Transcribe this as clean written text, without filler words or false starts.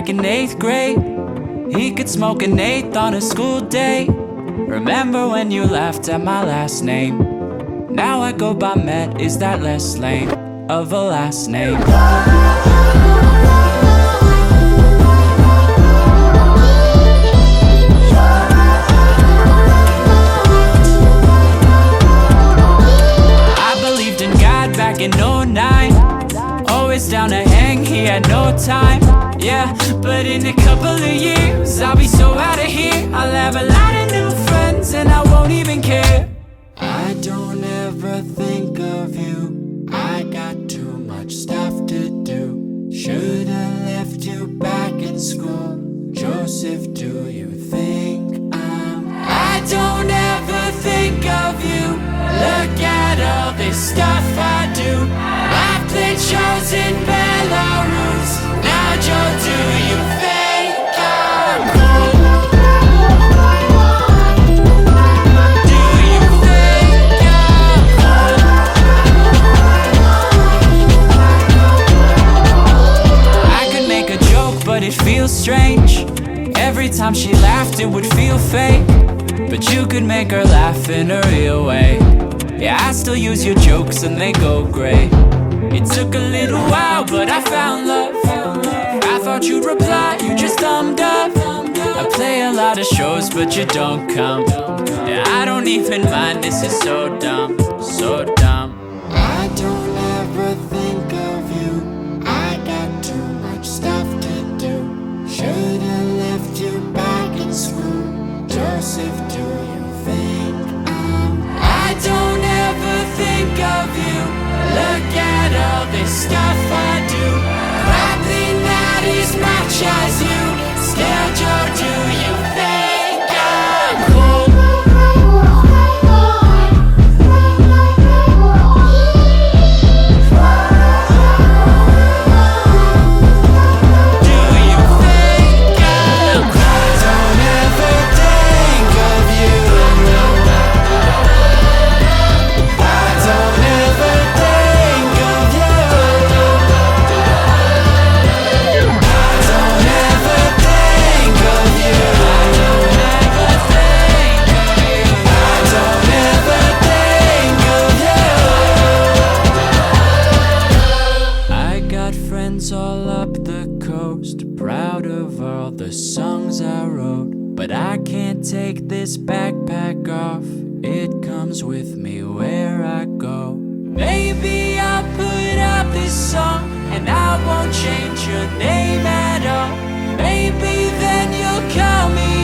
back in 8th grade. He could smoke an eighth on a school day. Remember when you laughed at my last name? Now I go by Met, is that less lame of a last name? I believed in God back in '09. Always down to hang, he had no time. Yeah, but in a couple of years I'll be so out of here. I'll have a lot of new friends and I won't even care. I don't ever think of you, I got too much stuff to do. Should've left you back in school. Joseph, do you think I don't ever think of you. Look at all this stuff I do. I played shows in Belarus. Now Joe, do you think I'm cool? Do you think I'm cool? I could make a joke, but it feels strange. Every time she laughed, it would feel fake. But you could make her laugh in a real way. Yeah, I still use your jokes and they go great. It took a little while, but I found love. I thought you'd reply, you just thumbed up. I play a lot of shows, but you don't come. Yeah, I don't even mind, this is so dumb, so dumb. I don't ever think of you, I got too much stuff to do. Should've left you back in school. Joseph, do you think I don't ever think of you. Look at all this stuff I do. Probably not as much as you. Still, Joe, do you think I'm cool? Do you think I'm cool? Don't ever think of you. Don't ever think of you. Don't ever think of you. Don't ever think of you. Don't ever think of you. I got friends all up the coast, proud of all the songs I wrote. But I can't take this backpack off, it comes with me where I go. Maybe I'll put out this song and I won't change your name at all. Maybe then you'll call me